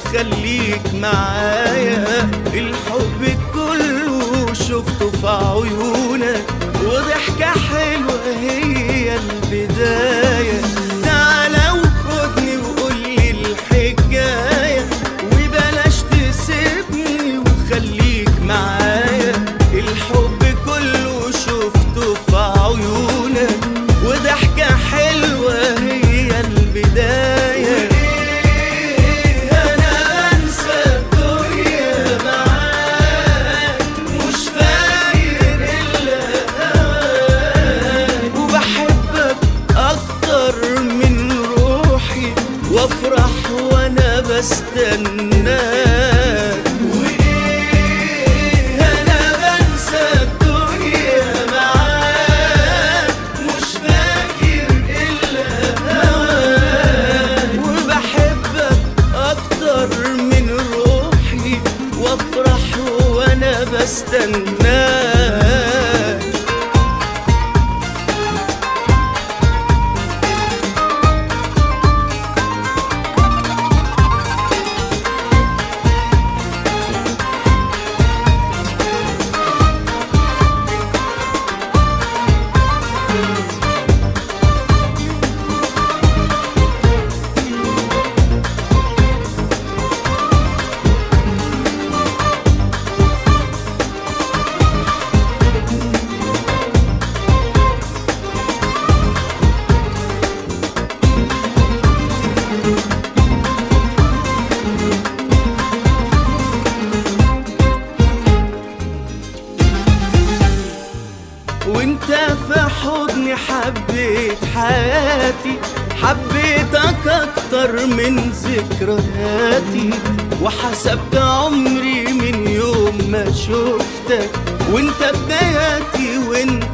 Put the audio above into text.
وخليك معايا. الحب كله شفته في عيونك، وضحكة حلوة هي البداية. تعالى وخدني وقولي الحكاية، وبلاش تسيبني وخليك معايا. الحب كله شفته في عيونك، وضحكة حلوة هي البداية. أنا أنسى الدنيا معاك، مش فاكر إلا هواك، وبحبك أكتر من روحي، وأفرح وأنا بستناك. أنا بنسى الدنيا معاك، مش فاكر إلا هواك، وبحبك أكتر من روحي، وأفرح وأنا بستناك. وانت في حضني حبيت حياتي، حبيتك اكتر من ذكرياتي، وحسبت عمري من يوم ما شفتك. وانت بداياتي وانت